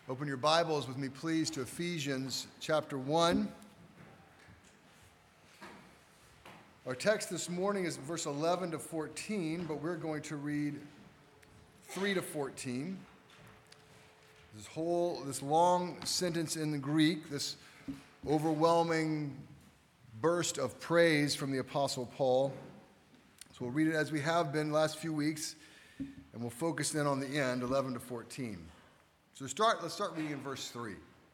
Open your Bibles with me, please, to Ephesians chapter 1. Our text this morning is verse 11 to 14, but we're going to read 3 to 14. This long sentence in the Greek, this overwhelming burst of praise from the Apostle Paul. So we'll read it as we have been the last few weeks, and we'll focus in on the end, 11 to 14. So let's start reading in verse 3.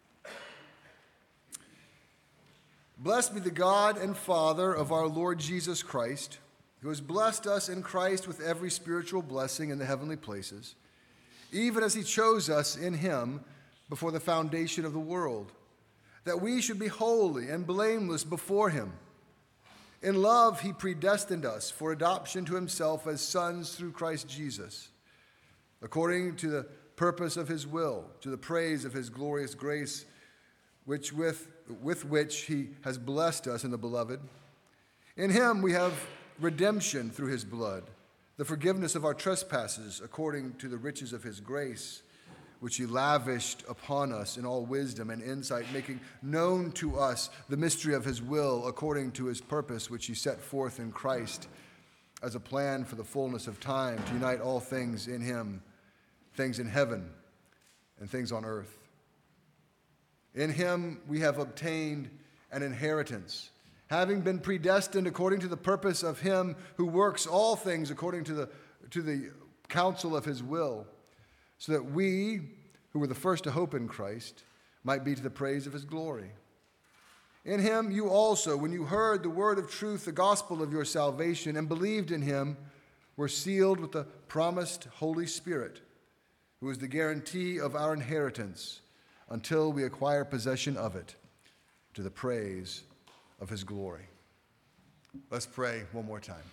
Blessed be the God and Father of our Lord Jesus Christ, who has blessed us in Christ with every spiritual blessing in the heavenly places, even as he chose us in him before the foundation of the world, that we should be holy and blameless before him. In love he predestined us for adoption to himself as sons through Christ Jesus, according to the purpose of his will, to the praise of his glorious grace, with which he has blessed us in the beloved. In him we have redemption through his blood, the forgiveness of our trespasses, according to the riches of his grace, which he lavished upon us in all wisdom and insight, making known to us the mystery of his will, according to his purpose, which he set forth in Christ as a plan for the fullness of time, to unite all things in him, things in heaven and things on earth. In him we have obtained an inheritance, having been predestined according to the purpose of him who works all things according to the counsel of his will, so that we, who were the first to hope in Christ, might be to the praise of his glory. In him you also, when you heard the word of truth, the gospel of your salvation, and believed in him, were sealed with the promised Holy Spirit, who is the guarantee of our inheritance until we acquire possession of it, to the praise of his glory. Let's pray one more time.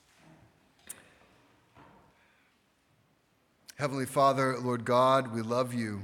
Heavenly Father, Lord God, we love you.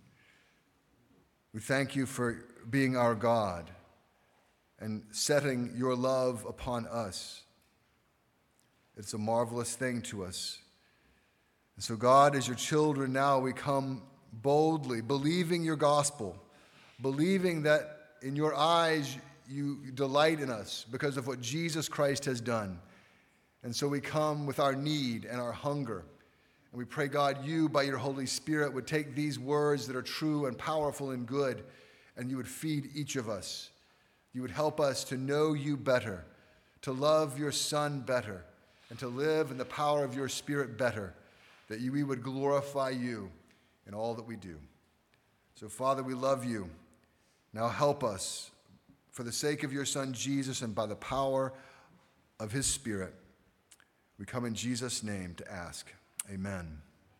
We thank you for being our God and setting your love upon us. It's a marvelous thing to us. And so, God, as your children now, we come boldly, believing your gospel, believing that in your eyes you delight in us because of what Jesus Christ has done. And so we come with our need and our hunger. And we pray, God, you, by your Holy Spirit, would take these words that are true and powerful and good, and you would feed each of us. You would help us to know you better, to love your Son better, and to live in the power of your Spirit better, that we would glorify you in all that we do. So, Father, we love you. Now help us for the sake of your Son, Jesus, and by the power of his Spirit. We come in Jesus' name to ask. Amen.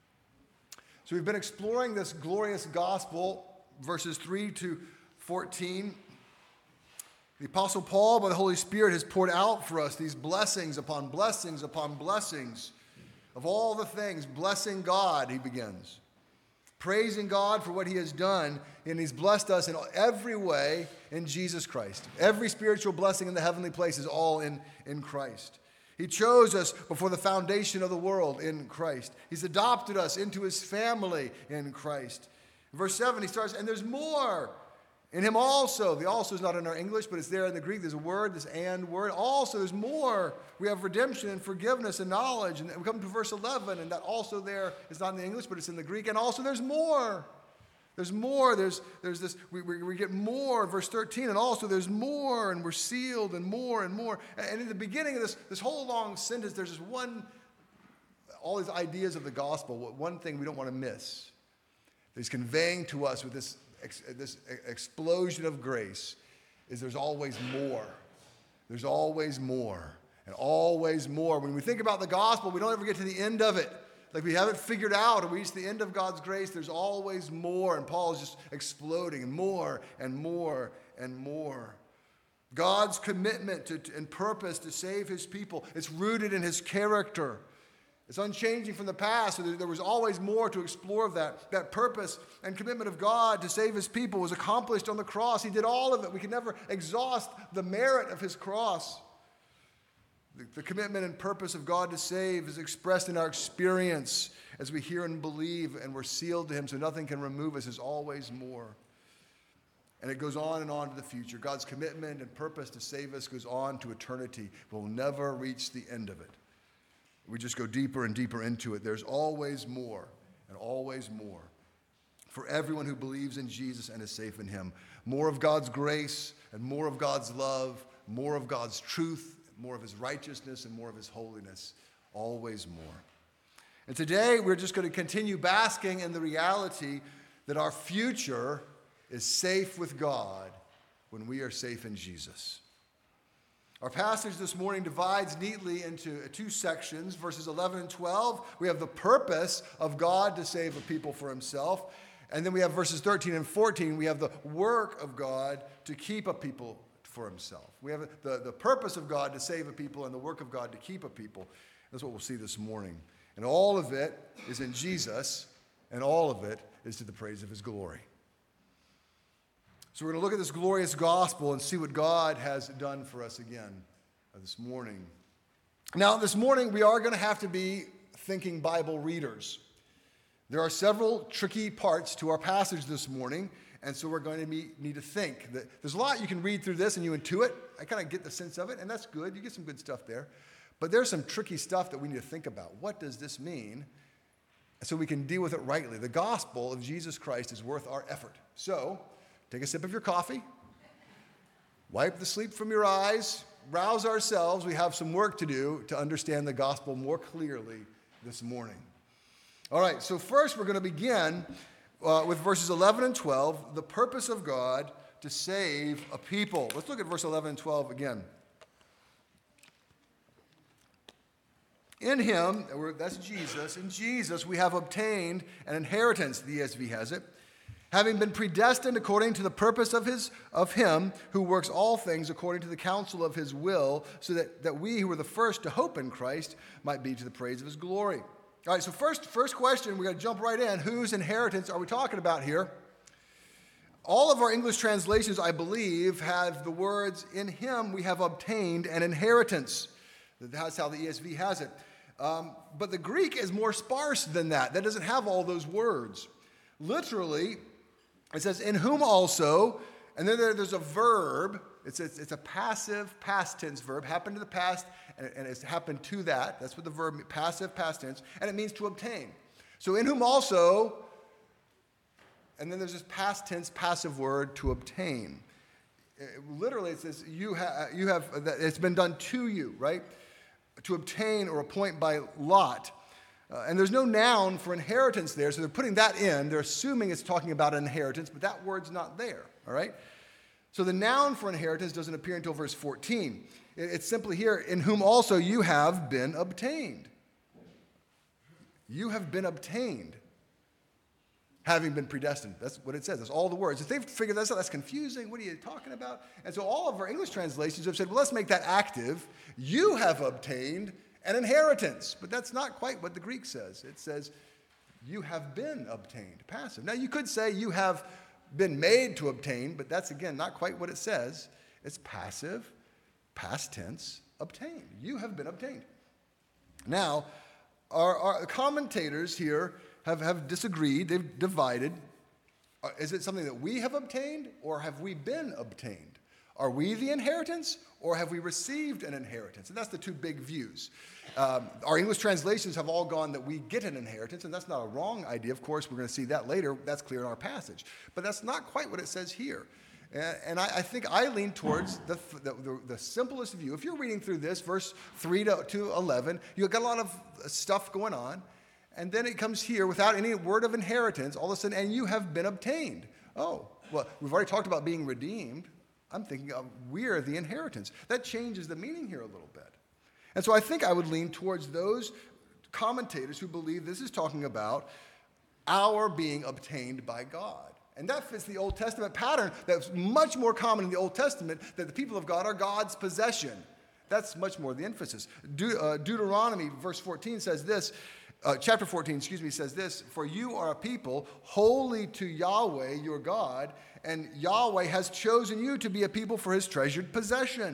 So we've been exploring this glorious gospel, verses 3 to 14. The Apostle Paul, by the Holy Spirit, has poured out for us these blessings upon blessings upon blessings. Of all the things, blessing God, he begins. Praising God for what he has done, and he's blessed us in every way in Jesus Christ. Every spiritual blessing in the heavenly place is all in Christ. He chose us before the foundation of the world in Christ. He's adopted us into his family in Christ. In verse 7, he starts, and there's more. In him also, the also is not in our English, but it's there in the Greek. There's a word, this and word. Also, there's more. We have redemption and forgiveness and knowledge. And we come to verse 11, and that also there is not in the English, but it's in the Greek. And also there's more. There's more. There's this, we get more. Verse 13, and also there's more, and we're sealed, and more and more. And in the beginning of this whole long sentence, there's this one, all these ideas of the gospel, one thing we don't want to miss. He's conveying to us with this explosion of grace is there's always more. There's always more and always more. When we think about the gospel, we don't ever get to the end of it. Like we haven't figured out or we reach the end of God's grace. There's always more. And Paul is just exploding and more and more and more. God's commitment and purpose to save his people, it's rooted in his character. It's unchanging from the past, so there was always more to explore of that. That purpose and commitment of God to save his people was accomplished on the cross. He did all of it. We can never exhaust the merit of his cross. The commitment and purpose of God to save is expressed in our experience as we hear and believe, and we're sealed to him so nothing can remove us. Is always more. And it goes on and on to the future. God's commitment and purpose to save us goes on to eternity. We'll never reach the end of it. We just go deeper and deeper into it. There's always more and always more for everyone who believes in Jesus and is safe in him. More of God's grace and more of God's love, more of God's truth, more of his righteousness and more of his holiness. Always more. And today we're just going to continue basking in the reality that our future is safe with God when we are safe in Jesus. Our passage this morning divides neatly into two sections, verses 11 and 12. We have the purpose of God to save a people for himself. And then we have verses 13 and 14. We have the work of God to keep a people for himself. We have the purpose of God to save a people and the work of God to keep a people. That's what we'll see this morning. And all of it is in Jesus, and all of it is to the praise of his glory. So we're going to look at this glorious gospel and see what God has done for us again this morning. Now, this morning, we are going to have to be thinking Bible readers. There are several tricky parts to our passage this morning, and so we're going to need to think. There's a lot you can read through this and you intuit. I kind of get the sense of it, and that's good. You get some good stuff there. But there's some tricky stuff that we need to think about. What does this mean? So we can deal with it rightly. The gospel of Jesus Christ is worth our effort. So, take a sip of your coffee, wipe the sleep from your eyes, rouse ourselves. We have some work to do to understand the gospel more clearly this morning. All right, so first we're going to begin with verses 11 and 12, the purpose of God to save a people. Let's look at verse 11 and 12 again. In him, that's Jesus, in Jesus we have obtained an inheritance, the ESV has it, having been predestined according to the purpose of him who works all things according to the counsel of his will, so that we who were the first to hope in Christ might be to the praise of his glory. All right, so first question, we're going to jump right in. Whose inheritance are we talking about here? All of our English translations, I believe, have the words, in him we have obtained an inheritance. That's how the ESV has it. But the Greek is more sparse than that. That doesn't have all those words. Literally, it says, in whom also, and then there's a verb. It's a passive past tense verb, happened to the past, and it's happened to that. That's what the verb, passive past tense, and it means to obtain. So in whom also, and then there's this past tense passive word, to obtain. Literally, it says, you have, it's been done to you, right? To obtain or appoint by lot. And there's no noun for inheritance there, so they're putting that in. They're assuming it's talking about an inheritance, but that word's not there, all right? So the noun for inheritance doesn't appear until verse 14. It's simply here, in whom also you have been obtained. You have been obtained, having been predestined. That's what it says. That's all the words. If they've figured this out, that's confusing. What are you talking about? And so all of our English translations have said, well, let's make that active. You have obtained an inheritance. But that's not quite what the Greek says. It says, you have been obtained, passive. Now, you could say you have been made to obtain, but that's, again, not quite what it says. It's passive, past tense, obtained. You have been obtained. Now, our commentators here have disagreed. They've divided. Is it something that we have obtained, or have we been obtained? Are we the inheritance, or have we received an inheritance? And that's the two big views. Our English translations have all gone that we get an inheritance, and that's not a wrong idea. Of course, we're going to see that later. That's clear in our passage. But that's not quite what it says here. And I think I lean towards the simplest view. If you're reading through this, verse 3 to 11, you've got a lot of stuff going on. And then it comes here without any word of inheritance, all of a sudden, and you have been obtained. Oh, well, we've already talked about being redeemed. I'm thinking of we're the inheritance. That changes the meaning here a little bit. And so I think I would lean towards those commentators who believe this is talking about our being obtained by God. And that fits the Old Testament pattern that's much more common in the Old Testament, that the people of God are God's possession. That's much more the emphasis. Deuteronomy, verse 14 says this, chapter 14, says this, for you are a people holy to Yahweh, your God, and Yahweh has chosen you to be a people for his treasured possession.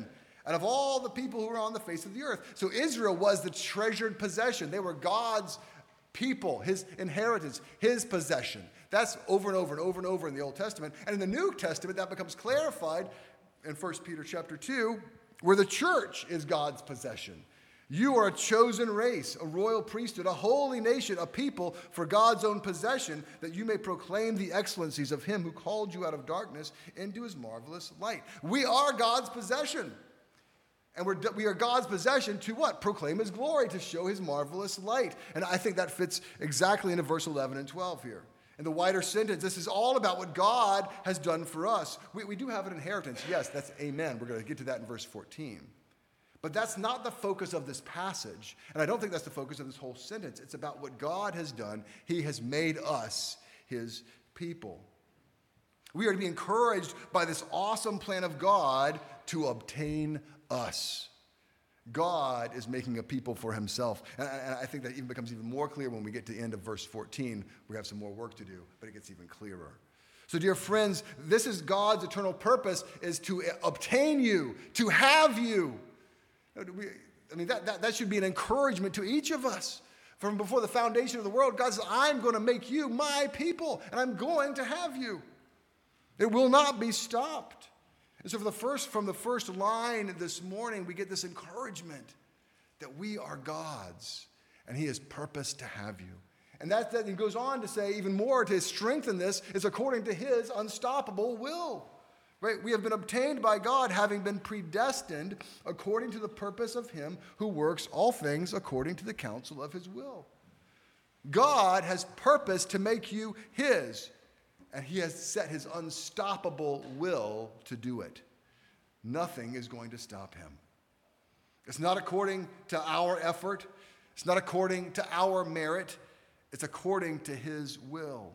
and of all the people who were on the face of the earth. So Israel was the treasured possession. They were God's people, his inheritance, his possession. That's over and over and over and over in the Old Testament. And in the New Testament, that becomes clarified in 1 Peter chapter 2, where the church is God's possession. You are a chosen race, a royal priesthood, a holy nation, a people for God's own possession, that you may proclaim the excellencies of him who called you out of darkness into his marvelous light. We are God's possession. And we are God's possession to what? Proclaim his glory, to show his marvelous light. And I think that fits exactly into verse 11 and 12 here. In the wider sentence, this is all about what God has done for us. We do have an inheritance. Yes, that's amen. We're going to get to that in verse 14. But that's not the focus of this passage. And I don't think that's the focus of this whole sentence. It's about what God has done. He has made us his people. We are to be encouraged by this awesome plan of God to obtain us. God is making a people for himself. And I think that even becomes even more clear when we get to the end of verse 14. We have some more work to do, but it gets even clearer. So, dear friends, this is God's eternal purpose, is to obtain you, to have you. That should be an encouragement to each of us. From before the foundation of the world, God says, I'm going to make you my people, and I'm going to have you. It will not be stopped. And so from the first line this morning, we get this encouragement that we are God's, and he has purposed to have you. And that he goes on to say even more, to strengthen this, is according to his unstoppable will. Right? We have been obtained by God, having been predestined according to the purpose of him who works all things according to the counsel of his will. God has purposed to make you his, and he has set his unstoppable will to do it. Nothing is going to stop him. It's not according to our effort. It's not according to our merit. It's according to his will.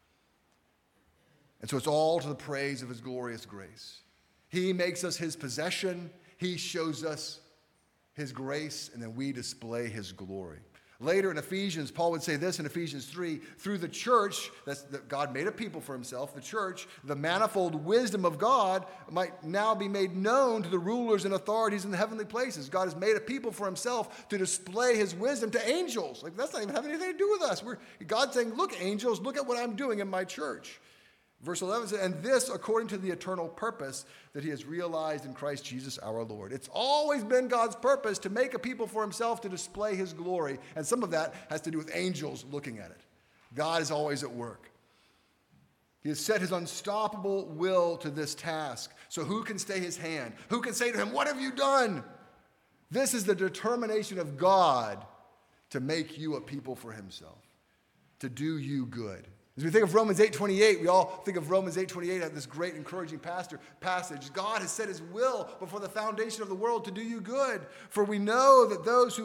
And so it's all to the praise of his glorious grace. He makes us his possession. He shows us his grace, and then we display his glory. Later in Ephesians, Paul would say this in Ephesians 3, through the church, that God made a people for himself, the church, the manifold wisdom of God might now be made known to the rulers and authorities in the heavenly places. God has made a people for himself to display his wisdom to angels. Like, that's not even having anything to do with us. God's saying, look, angels, look at what I'm doing in my church. Verse 11 says, and this according to the eternal purpose that he has realized in Christ Jesus our Lord. It's always been God's purpose to make a people for himself to display his glory. And some of that has to do with angels looking at it. God is always at work. He has set his unstoppable will to this task. So who can stay his hand? Who can say to him, what have you done? This is the determination of God to make you a people for himself, to do you good. As we think of Romans 8:28, we all think of Romans 8:28 as this great encouraging passage. God has set his will before the foundation of the world to do you good. For we know that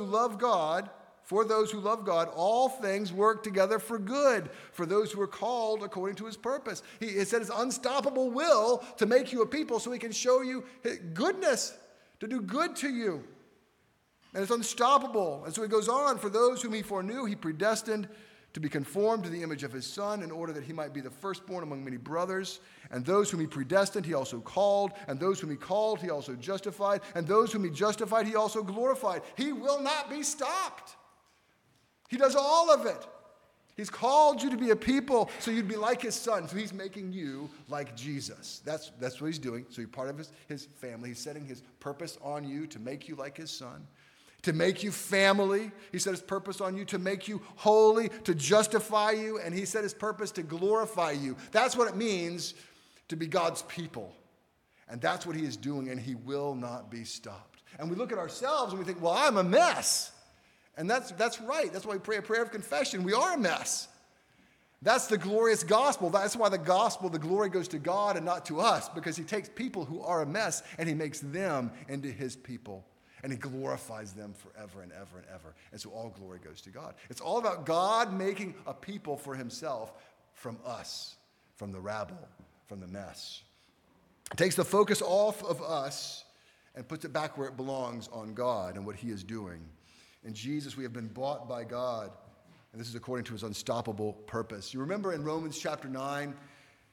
for those who love God, all things work together for good, for those who are called according to his purpose. He has set his unstoppable will to make you a people so he can show you goodness, to do good to you. And it's unstoppable. And so he goes on, for those whom he foreknew, he predestined to be conformed to the image of his Son, in order that he might be the firstborn among many brothers. And those whom he predestined, he also called. And those whom he called, he also justified. And those whom he justified, he also glorified. He will not be stopped. He does all of it. He's called you to be a people so you'd be like his Son. So he's making you like Jesus. That's what he's doing. So you're part of his family. He's setting his purpose on you to make you like his Son, to make you family. He set his purpose on you to make you holy, to justify you, and he set his purpose to glorify you. That's what it means to be God's people. And that's what he is doing, and he will not be stopped. And we look at ourselves and we think, well, I'm a mess. And that's right. That's why we pray a prayer of confession. We are a mess. That's the glorious gospel. That's why the gospel, the glory goes to God and not to us, because he takes people who are a mess and he makes them into his people. And he glorifies them forever and ever and ever. And so all glory goes to God. It's all about God making a people for himself from us, from the rabble, from the mess. It takes the focus off of us and puts it back where it belongs, on God and what he is doing. In Jesus, we have been bought by God. And this is according to his unstoppable purpose. You remember in Romans chapter 9,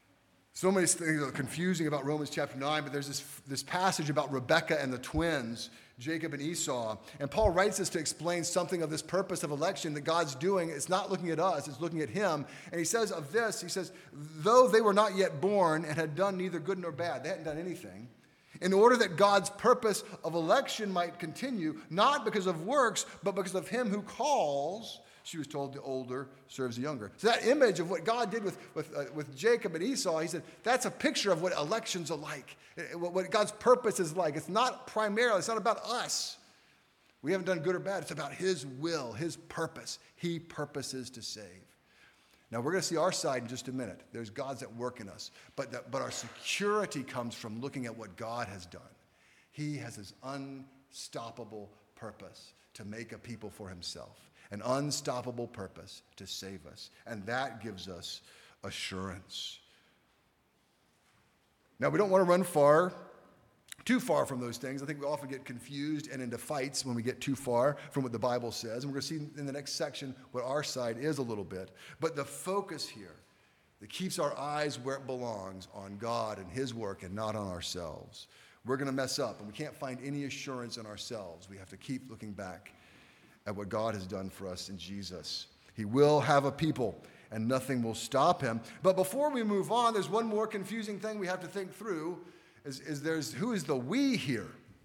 So many things are confusing about Romans chapter 9, but there's this passage about Rebekah and the twins, Jacob and Esau. And Paul writes this to explain something of this purpose of election that God's doing. It's not looking at us, it's looking at him. And he says of this, he says, though they were not yet born and had done neither good nor bad, they hadn't done anything, in order that God's purpose of election might continue, not because of works, but because of him who calls. She was told the older serves the younger. So that image of what God did with Jacob and Esau, he said, that's a picture of what elections are like, what God's purpose is like. It's not primarily, it's not about us. We haven't done good or bad. It's about his will, his purpose. He purposes to save. Now, we're going to see our side in just a minute. There's God's at work in us. But our security comes from looking at what God has done. He has his unstoppable purpose to make a people for himself. An unstoppable purpose to save us. And that gives us assurance. Now, we don't want to run too far from those things. I think we often get confused and into fights when we get too far from what the Bible says. And we're going to see in the next section what our side is a little bit. But the focus here that keeps our eyes where it belongs, on God and his work and not on ourselves. We're going to mess up, and we can't find any assurance in ourselves. We have to keep looking back at what God has done for us in Jesus. He will have a people, and nothing will stop him. But before we move on, there's one more confusing thing we have to think through, who is the we here?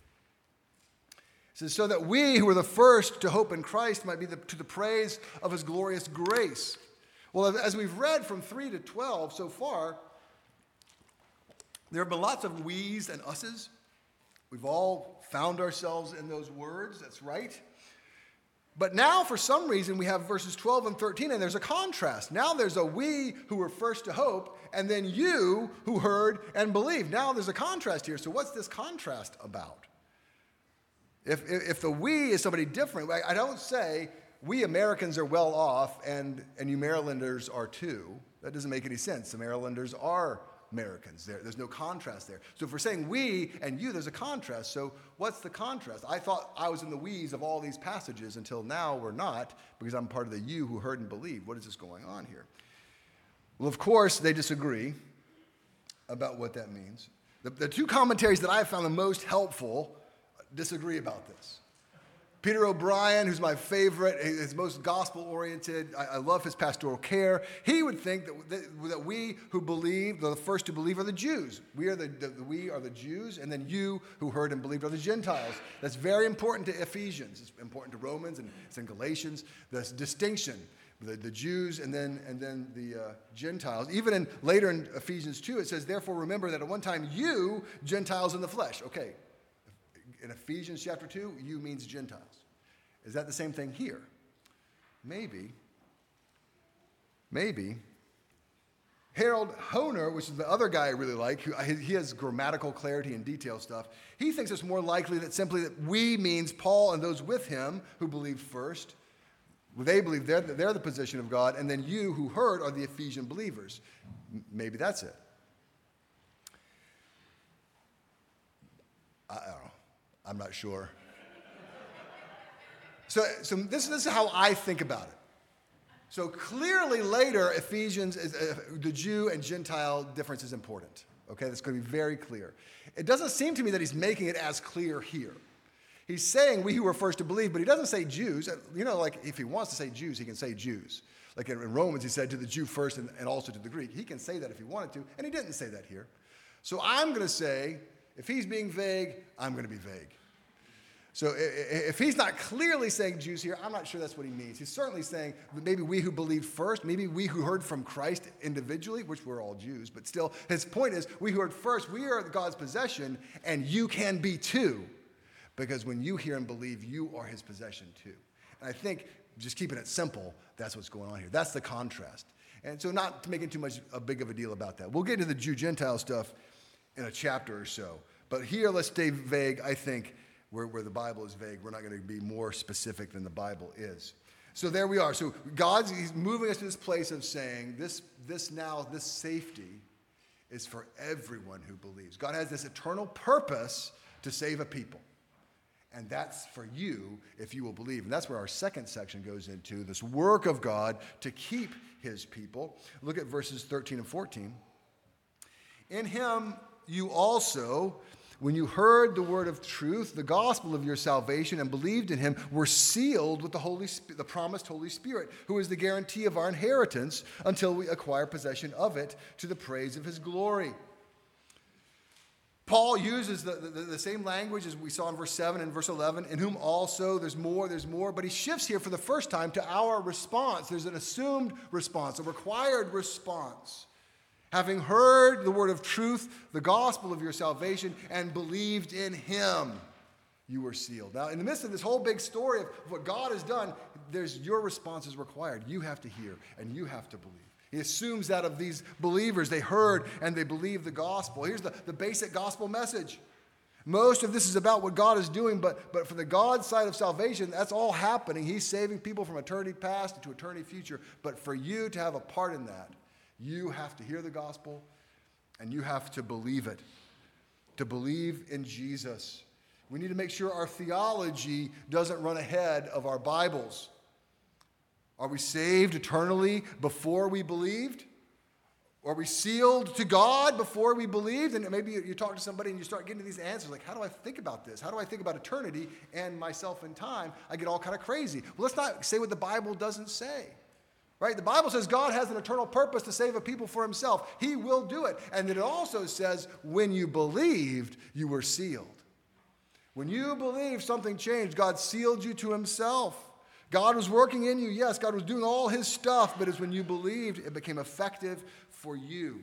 It says, so that we who were the first to hope in Christ might be to the praise of his glorious grace. Well, as we've read from 3 to 12 so far, there have been lots of we's and us's. We've all found ourselves in those words, that's right. But now, for some reason, we have verses 12 and 13, and there's a contrast. Now there's a we who were first to hope, and then you who heard and believed. Now there's a contrast here. So what's this contrast about? If the we is somebody different, I don't say we Americans are well off and you Marylanders are too. That doesn't make any sense. The Marylanders are Americans. There's no contrast there. So if we're saying we and you, there's a contrast. So what's the contrast? I thought I was in the we's of all these passages until now we're not, because I'm part of the you who heard and believed. What is this going on here? Well, of course, they disagree about what that means. The two commentaries that I found the most helpful disagree about this. Peter O'Brien, who's my favorite, is most gospel-oriented. I love his pastoral care. He would think that we who believe, the first to believe, are the Jews. We are the Jews, and then you who heard and believed are the Gentiles. That's very important to Ephesians. It's important to Romans, and it's in Galatians. This distinction, the Jews and then the Gentiles. Even later in Ephesians 2, it says, therefore remember that at one time you, Gentiles in the flesh. Okay. In Ephesians chapter 2, you means Gentiles. Is that the same thing here? Maybe. Harold Hoehner, which is the other guy I really like, he has grammatical clarity and detail stuff. He thinks it's more likely that simply that we means Paul and those with him who believed first. They believe they're the position of God, and then you who heard are the Ephesian believers. Maybe that's it. I don't know. I'm not sure. So this is how I think about it. So clearly later, Ephesians, the Jew and Gentile difference is important. Okay, that's going to be very clear. It doesn't seem to me that he's making it as clear here. He's saying we who were first to believe, but he doesn't say Jews. You know, like if he wants to say Jews, he can say Jews. Like in Romans, he said to the Jew first and also to the Greek. He can say that if he wanted to, and he didn't say that here. So I'm going to say, if he's being vague, I'm going to be vague. So if he's not clearly saying Jews here, I'm not sure that's what he means. He's certainly saying maybe we who believed first, maybe we who heard from Christ individually, which we're all Jews, but still, his point is we who heard first, we are God's possession, and you can be too, because when you hear and believe, you are his possession too. And I think, just keeping it simple, that's what's going on here. That's the contrast. And so not making too much a big of a deal about that. We'll get into the Jew-Gentile stuff in a chapter or so. But here, let's stay vague, I think, where the Bible is vague. We're not going to be more specific than the Bible is. So there we are. So he's moving us to this place of saying this safety is for everyone who believes. God has this eternal purpose to save a people. And that's for you if you will believe. And that's where our second section goes into, this work of God to keep his people. Look at verses 13 and 14. In him you also, when you heard the word of truth, the gospel of your salvation, and believed in him, were sealed with the promised Holy Spirit, who is the guarantee of our inheritance until we acquire possession of it to the praise of his glory. Paul uses the same language as we saw in verse 7 and verse 11, in whom also there's more, but he shifts here for the first time to our response. There's an assumed response, a required response. Having heard the word of truth, the gospel of your salvation, and believed in him, you were sealed. Now, in the midst of this whole big story of what God has done, your response is required. You have to hear, and you have to believe. He assumes that of these believers, they heard and they believed the gospel. Here's the basic gospel message. Most of this is about what God is doing, but for the God side of salvation, that's all happening. He's saving people from eternity past to eternity future. But for you to have a part in that, you have to hear the gospel and you have to believe it, to believe in Jesus. We need to make sure our theology doesn't run ahead of our Bibles. Are we saved eternally before we believed? Are we sealed to God before we believed? And maybe you talk to somebody and you start getting these answers like, how do I think about this? How do I think about eternity and myself in time? I get all kind of crazy. Well, let's not say what the Bible doesn't say. Right? The Bible says God has an eternal purpose to save a people for himself. He will do it. And then it also says, when you believed, you were sealed. When you believed, something changed. God sealed you to himself. God was working in you. Yes, God was doing all his stuff, but it's when you believed, it became effective for you.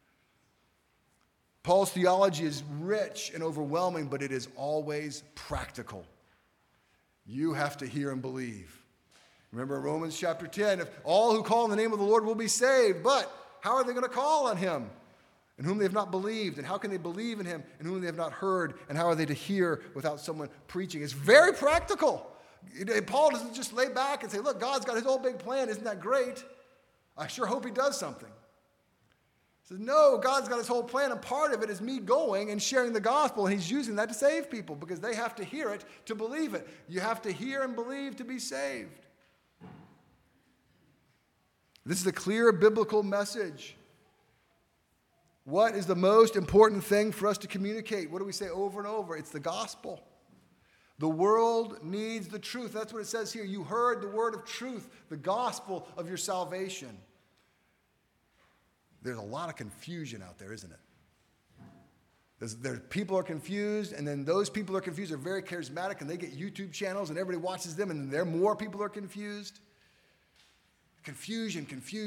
Paul's theology is rich and overwhelming, but it is always practical. You have to hear and believe. Remember Romans chapter 10, if all who call on the name of the Lord will be saved, but how are they going to call on him in whom they have not believed? And how can they believe in him in whom they have not heard? And how are they to hear without someone preaching? It's very practical. Paul doesn't just lay back and say, look, God's got his whole big plan. Isn't that great? I sure hope he does something. He says, no, God's got his whole plan, and part of it is me going and sharing the gospel, and he's using that to save people because they have to hear it to believe it. You have to hear and believe to be saved. This is a clear biblical message. What is the most important thing for us to communicate? What do we say over and over? It's the gospel. The world needs the truth. That's what it says here. You heard the word of truth, the gospel of your salvation. There's a lot of confusion out there, isn't it? People are confused, and then those people are confused are very charismatic, and they get YouTube channels, and everybody watches them, and then more people are confused. Confusion.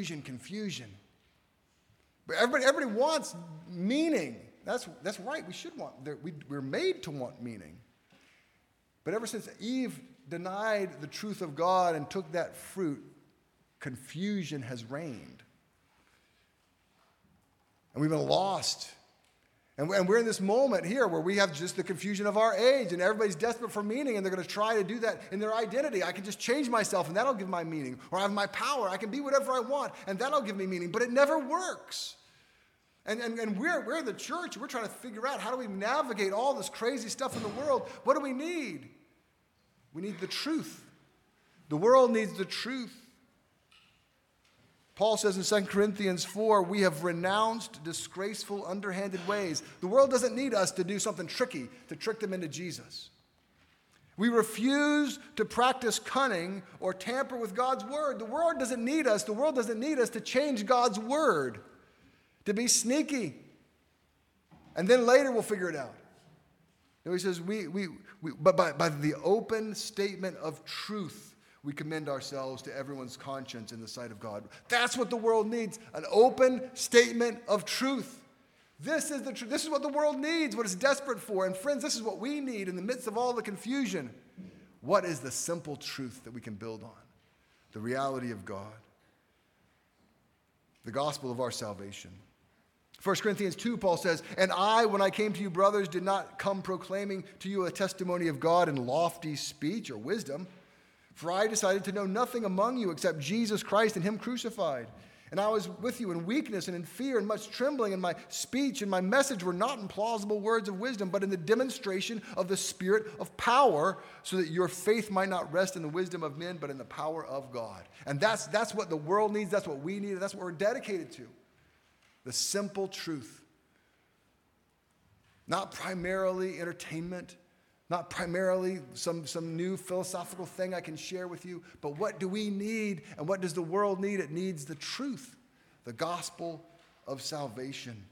But everybody wants meaning. That's right. We should want. We're made to want meaning. But ever since Eve denied the truth of God and took that fruit, confusion has reigned. And we've been lost. And we're in this moment here where we have just the confusion of our age, and everybody's desperate for meaning, and they're going to try to do that in their identity. I can just change myself, and that'll give my meaning. Or I have my power. I can be whatever I want, and that'll give me meaning. But it never works. And we're the church. We're trying to figure out how do we navigate all this crazy stuff in the world. What do we need? We need the truth. The world needs the truth. Paul says in 2 Corinthians 4, we have renounced disgraceful, underhanded ways. The world doesn't need us to do something tricky to trick them into Jesus. We refuse to practice cunning or tamper with God's word. The world doesn't need us. The world doesn't need us to change God's word, to be sneaky. And then later we'll figure it out. No, he says, but by the open statement of truth, we commend ourselves to everyone's conscience in the sight of God. That's what the world needs, an open statement of truth. This is the truth. This is what the world needs, what it's desperate for. And friends, this is what we need in the midst of all the confusion. What is the simple truth that we can build on? The reality of God. The gospel of our salvation. 1 Corinthians 2, Paul says, and I, when I came to you, brothers, did not come proclaiming to you a testimony of God in lofty speech or wisdom. For I decided to know nothing among you except Jesus Christ and him crucified. And I was with you in weakness and in fear and much trembling, and my speech and my message were not in plausible words of wisdom, but in the demonstration of the Spirit of power, so that your faith might not rest in the wisdom of men, but in the power of God. And that's what the world needs, that's what we need, and that's what we're dedicated to. The simple truth not primarily entertainment, not primarily some new philosophical thing I can share with you, but what do we need and what does the world need? It needs the truth, the gospel of salvation.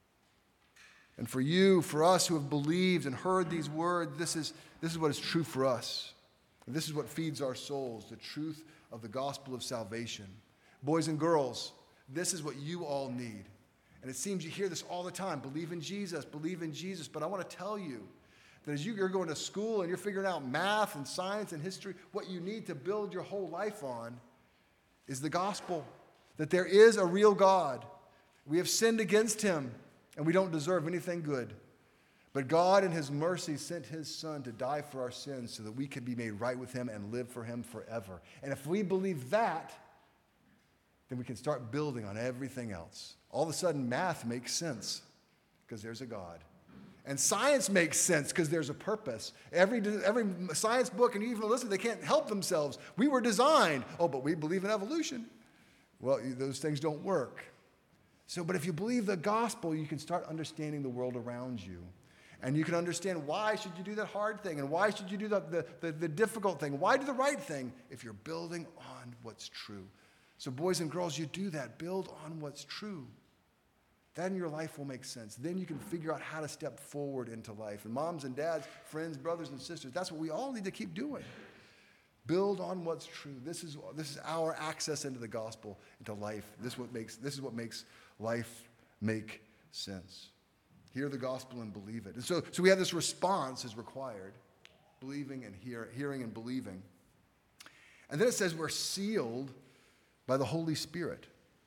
And for you, for us who have believed and heard these words, this is what is true for us. And this is what feeds our souls, the truth of the gospel of salvation. Boys and girls, this is what you all need. And it seems you hear this all the time. Believe in Jesus, believe in Jesus. But I want to tell you that as you're going to school and you're figuring out math and science and history, what you need to build your whole life on is the gospel. That there is a real God. We have sinned against him and we don't deserve anything good. But God in his mercy sent his son to die for our sins so that we could be made right with him and live for him forever. And if we believe that, then we can start building on everything else. All of a sudden, math makes sense because there's a God. And science makes sense because there's a purpose. Every science book, and even listen, they can't help themselves. We were designed. Oh, but we believe in evolution. Well, those things don't work. But if you believe the gospel, you can start understanding the world around you. And you can understand why should you do that hard thing and why should you do the difficult thing. Why do the right thing if you're building on what's true. So boys and girls, you do that. Build on what's true. Then your life will make sense. Then you can figure out how to step forward into life. And moms and dads, friends, brothers and sisters, that's what we all need to keep doing. Build on what's true. This is our access into the gospel, into life. This is what makes life make sense. Hear the gospel and believe it. And so we have this response is required. Believing and hearing and believing. And then it says we're sealed by the Holy Spirit.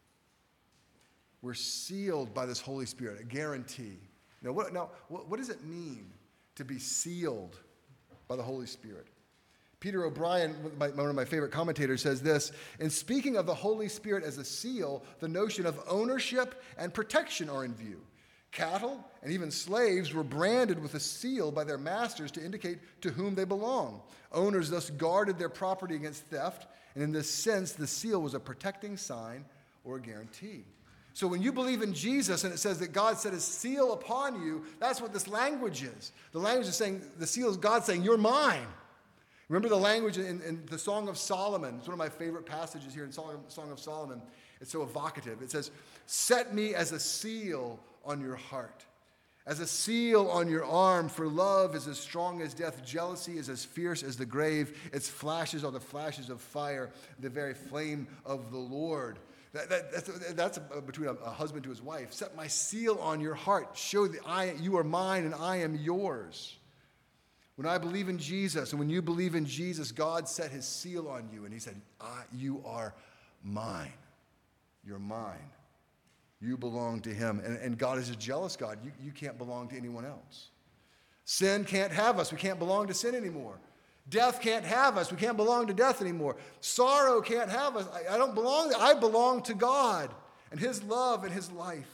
We're sealed by this Holy Spirit, a guarantee. Now, what does it mean to be sealed by the Holy Spirit? Peter O'Brien, one of my favorite commentators, says this: in speaking of the Holy Spirit as a seal, the notion of ownership and protection are in view. Cattle and even slaves were branded with a seal by their masters to indicate to whom they belong. Owners thus guarded their property against theft, and in this sense, the seal was a protecting sign or a guarantee. So when you believe in Jesus and it says that God set his seal upon you, that's what this language is. The language is saying, the seal is God saying, you're mine. Remember the language in the Song of Solomon. It's one of my favorite passages here in Song of Solomon. It's so evocative. It says, set me as a seal on your heart, as a seal on your arm, for love is as strong as death. Jealousy is as fierce as the grave. Its flashes are the flashes of fire, the very flame of the Lord. That's between a husband to his wife. Set my seal on your heart. Show that you are mine and I am yours. When I believe in Jesus, and when you believe in Jesus, God set his seal on you, and he said, you are mine. You're mine. You belong to him. And God is a jealous God. You can't belong to anyone else. Sin can't have us. We can't belong to sin anymore. Death can't have us. We can't belong to death anymore. Sorrow can't have us. I don't belong there. I belong to God and his love and his life.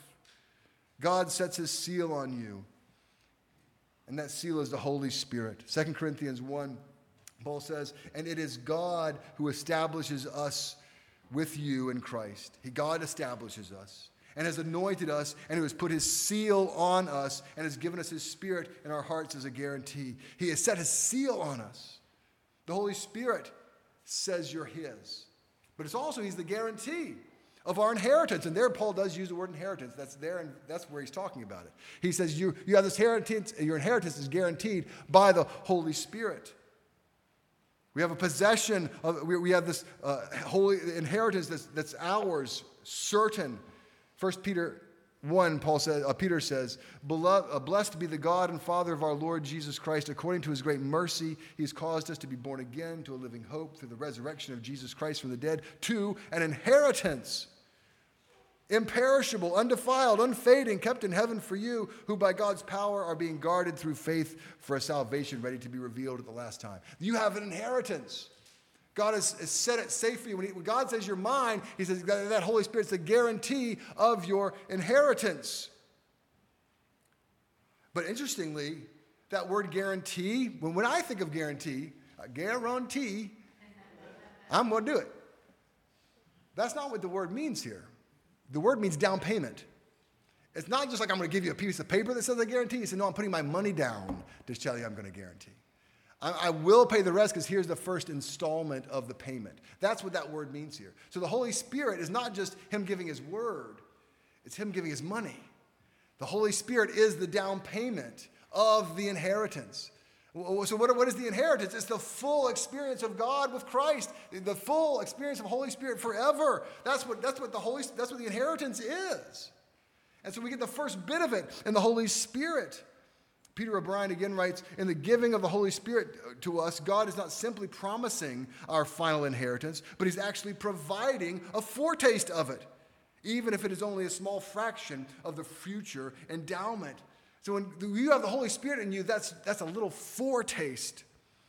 God sets his seal on you. And that seal is the Holy Spirit. 2 Corinthians 1, Paul says, and it is God who establishes us with you in Christ. God establishes us and has anointed us and who has put his seal on us and has given us his Spirit in our hearts as a guarantee. He has set his seal on us. The Holy Spirit says you're his. But it's also, he's the guarantee of our inheritance. And there Paul does use the word inheritance. That's there, and that's where he's talking about it. He says you have this inheritance, your inheritance is guaranteed by the Holy Spirit. We have a possession, we have this holy inheritance that's ours, certain. 1 Peter 1, Peter says, blessed be the God and Father of our Lord Jesus Christ. According to his great mercy, he has caused us to be born again to a living hope through the resurrection of Jesus Christ from the dead, to an inheritance, imperishable, undefiled, unfading, kept in heaven for you, who by God's power are being guarded through faith for a salvation ready to be revealed at the last time. You have an inheritance. God has set it safe for you. When God says you're mine, he says that Holy Spirit's the guarantee of your inheritance. But interestingly, that word guarantee, when I think of guarantee, I'm going to do it. That's not what the word means here. The word means down payment. It's not just like I'm going to give you a piece of paper that says I guarantee. He said, no, I'm putting my money down to tell you I'm going to guarantee. I will pay the rest because here's the first installment of the payment. That's what that word means here. So the Holy Spirit is not just him giving his word. It's him giving his money. The Holy Spirit is the down payment of the inheritance. So what is the inheritance? It's the full experience of God with Christ, the full experience of Holy Spirit forever. That's what the inheritance is. And so we get the first bit of it in the Holy Spirit. Peter O'Brien again writes, in the giving of the Holy Spirit to us, God is not simply promising our final inheritance, but he's actually providing a foretaste of it, even if it is only a small fraction of the future endowment. So when you have the Holy Spirit in you, that's a little foretaste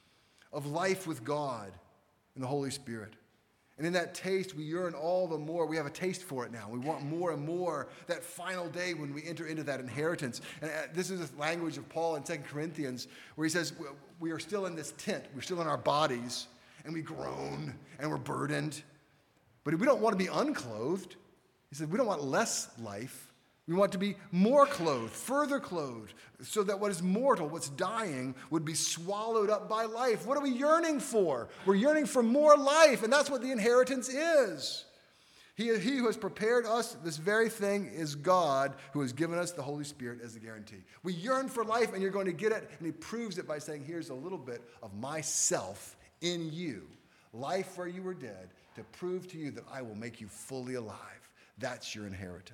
of life with God in the Holy Spirit. And in that taste, we yearn all the more. We have a taste for it now. We want more and more that final day when we enter into that inheritance. And this is the language of Paul in 2 Corinthians, where he says, we are still in this tent. We're still in our bodies, and we groan, and we're burdened. But we don't want to be unclothed. He said, we don't want less life. We want to be more clothed, further clothed, so that what is mortal, what's dying, would be swallowed up by life. What are we yearning for? We're yearning for more life, and that's what the inheritance is. He who has prepared us this very thing is God, who has given us the Holy Spirit as the guarantee. We yearn for life, and you're going to get it, and he proves it by saying, here's a little bit of myself in you, life where you were dead, to prove to you that I will make you fully alive. That's your inheritance.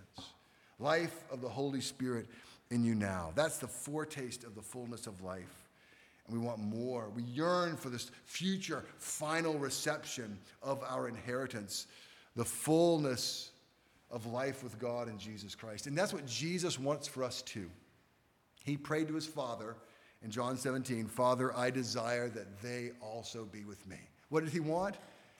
Life of the Holy Spirit in you now. That's the foretaste of the fullness of life. And we want more. We yearn for this future final reception of our inheritance, the fullness of life with God in Jesus Christ. And that's what Jesus wants for us too. He prayed to his Father in John 17, Father, I desire that they also be with me. What did he want?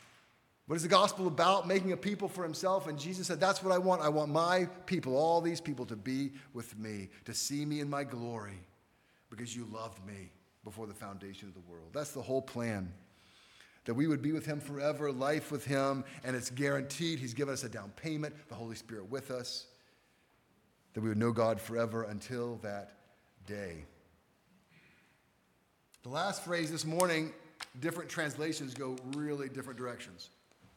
What is the gospel about? Making a people for himself. And Jesus said, that's what I want. I want my people, all these people, to be with me, to see me in my glory, because you loved me before the foundation of the world. That's the whole plan, that we would be with him forever, life with him, and it's guaranteed. He's given us a down payment, the Holy Spirit with us, that we would know God forever until that day. The last phrase this morning, different translations go really different directions.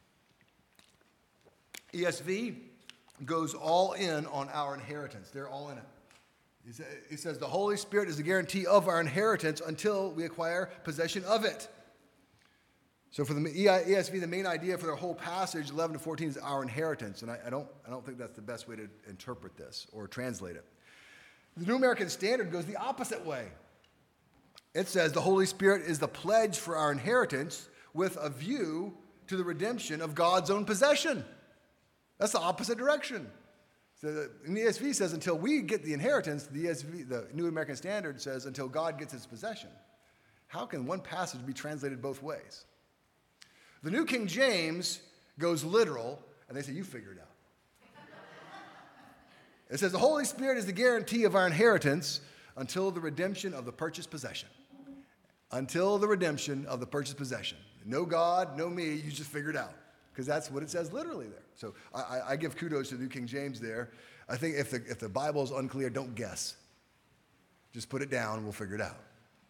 ESV goes all in on our inheritance. They're all in it. He says the Holy Spirit is the guarantee of our inheritance until we acquire possession of it. So for the ESV, the main idea for their whole passage, 11 to 14, is our inheritance. And I don't think that's the best way to interpret this or translate it. The New American Standard goes the opposite way. It says the Holy Spirit is the pledge for our inheritance with a view to the redemption of God's own possession. That's the opposite direction. So the ESV says until we get the inheritance, the New American Standard says until God gets his possession. How can one passage be translated both ways? The New King James goes literal, and they say, you figure it out. It says the Holy Spirit is the guarantee of our inheritance until the redemption of the purchased possession. Until the redemption of the purchased possession. No God, no me, you just figure it out. Because that's what it says literally there. So I give kudos to the New King James there. I think if the Bible is unclear, don't guess. Just put it down and we'll figure it out.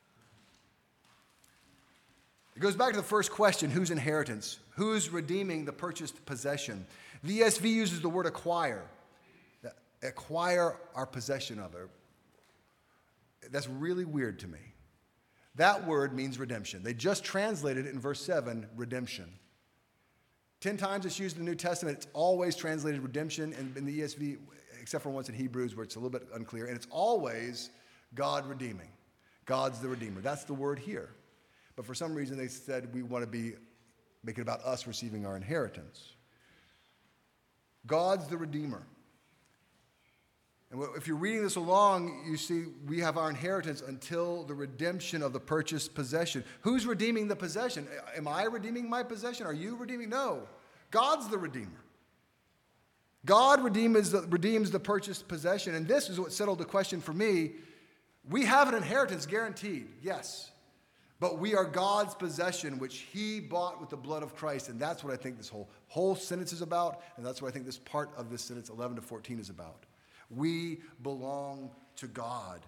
It goes back to the first question, whose inheritance? Who's redeeming the purchased possession? The ESV uses the word acquire. Acquire our possession of it. That's really weird to me. That word means redemption. They just translated it in verse 7, redemption. 10 times it's used in the New Testament. It's always translated redemption in the ESV, except for once in Hebrews where it's a little bit unclear. And it's always God redeeming. God's the Redeemer. That's the word here. But for some reason they said we want to make it about us receiving our inheritance. God's the Redeemer. And if you're reading this along, you see we have our inheritance until the redemption of the purchased possession. Who's redeeming the possession? Am I redeeming my possession? Are you redeeming? No. God's the Redeemer. God redeems the purchased possession. And this is what settled the question for me. We have an inheritance guaranteed, yes. But we are God's possession, which he bought with the blood of Christ. And that's what I think this whole sentence is about. And that's what I think this part of this sentence, 11 to 14, is about. We belong to God.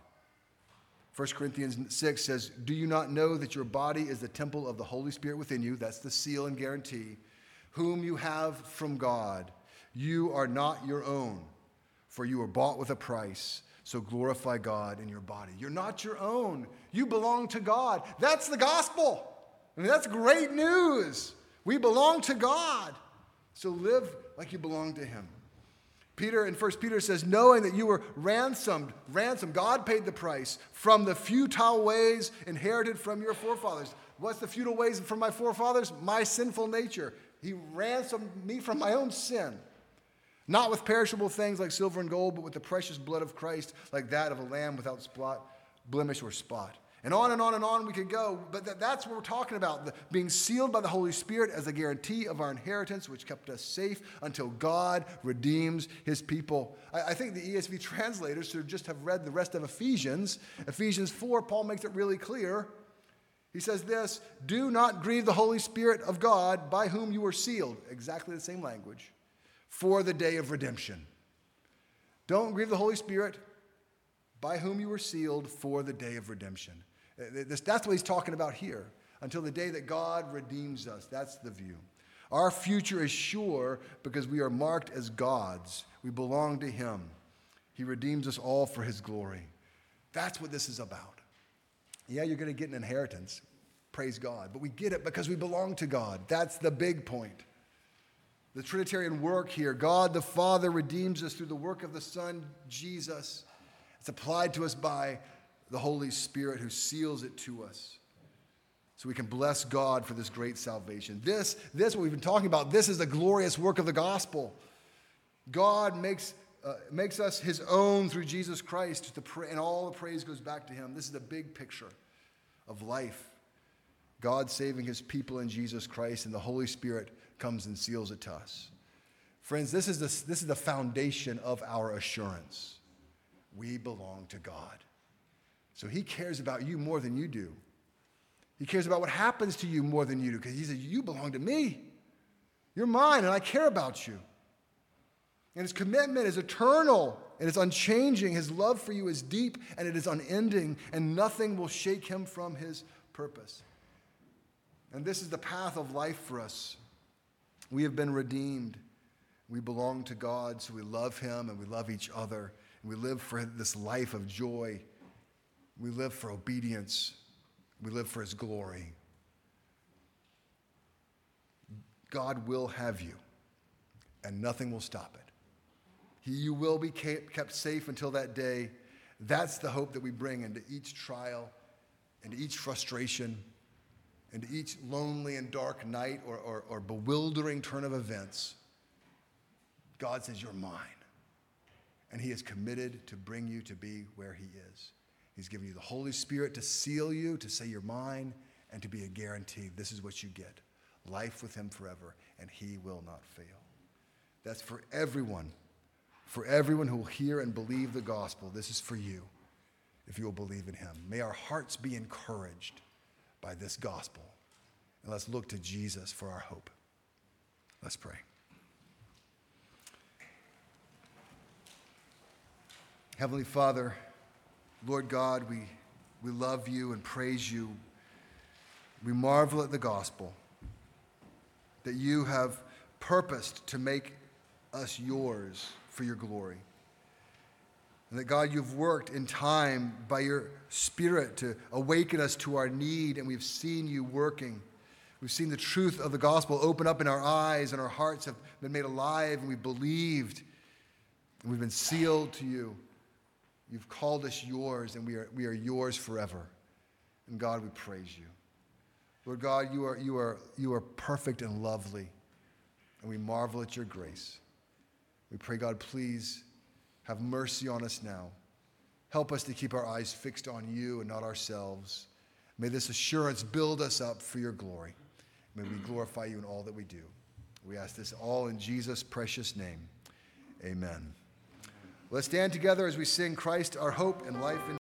1 Corinthians 6 says, do you not know that your body is the temple of the Holy Spirit within you? That's the seal and guarantee. Whom you have from God. You are not your own, for you were bought with a price. So glorify God in your body. You're not your own. You belong to God. That's the gospel. I mean, that's great news. We belong to God. So live like you belong to him. Peter in 1 Peter says, knowing that you were ransomed, God paid the price from the futile ways inherited from your forefathers. What's the futile ways from my forefathers? My sinful nature. He ransomed me from my own sin. Not with perishable things like silver and gold, but with the precious blood of Christ, like that of a lamb without spot, blemish, or spot. And on and on and on we could go, but that's what we're talking about, being sealed by the Holy Spirit as a guarantee of our inheritance, which kept us safe until God redeems his people. I think the ESV translators should just have read the rest of Ephesians. Ephesians 4, Paul makes it really clear. He says this, do not grieve the Holy Spirit of God by whom you were sealed. Exactly the same language. For the day of redemption. Don't grieve the Holy Spirit by whom you were sealed for the day of redemption. That's what he's talking about here. Until the day that God redeems us. That's the view. Our future is sure because we are marked as God's. We belong to him. He redeems us all for his glory. That's what this is about. Yeah, you're going to get an inheritance. Praise God. But we get it because we belong to God. That's the big point. The Trinitarian work here, God the Father redeems us through the work of the Son, Jesus. It's applied to us by the Holy Spirit who seals it to us. So we can bless God for this great salvation. This what we've been talking about, this is the glorious work of the gospel. God makes us his own through Jesus Christ, and all the praise goes back to him. This is the big picture of life. God saving his people in Jesus Christ, and the Holy Spirit comes and seals it to us. Friends, this is the foundation of our assurance. We belong to God. So he cares about you more than you do. He cares about what happens to you more than you do, because he says, you belong to me. You're mine, and I care about you. And his commitment is eternal, and it's unchanging. His love for you is deep, and it is unending, and nothing will shake him from his purpose. And this is the path of life for us. We have been redeemed. We belong to God, so we love him and we love each other. And we live for this life of joy. We live for obedience. We live for his glory. God will have you, and nothing will stop it. You will be kept safe until that day. That's the hope that we bring into each trial, into each frustration, into each lonely and dark night or bewildering turn of events. God says, you're mine. And he is committed to bring you to be where he is. He's given you the Holy Spirit to seal you, to say you're mine, and to be a guarantee. This is what you get. Life with him forever, and he will not fail. That's for everyone. For everyone who will hear and believe the gospel. This is for you, if you will believe in him. May our hearts be encouraged by this gospel. And let's look to Jesus for our hope. Let's pray. Heavenly Father, Lord God, we love you and praise you. We marvel at the gospel that you have purposed to make us yours for your glory. And that, God, you've worked in time by your Spirit to awaken us to our need, and we've seen you working. We've seen the truth of the gospel open up in our eyes, and our hearts have been made alive, and we've believed, and we've been sealed to you. You've called us yours, and we are yours forever. And God, we praise you. Lord God, you are perfect and lovely, and we marvel at your grace. We pray, God, please have mercy on us now. Help us to keep our eyes fixed on you and not ourselves. May this assurance build us up for your glory. May we glorify you in all that we do. We ask this all in Jesus' precious name. Amen. Let's stand together as we sing Christ, our hope and life in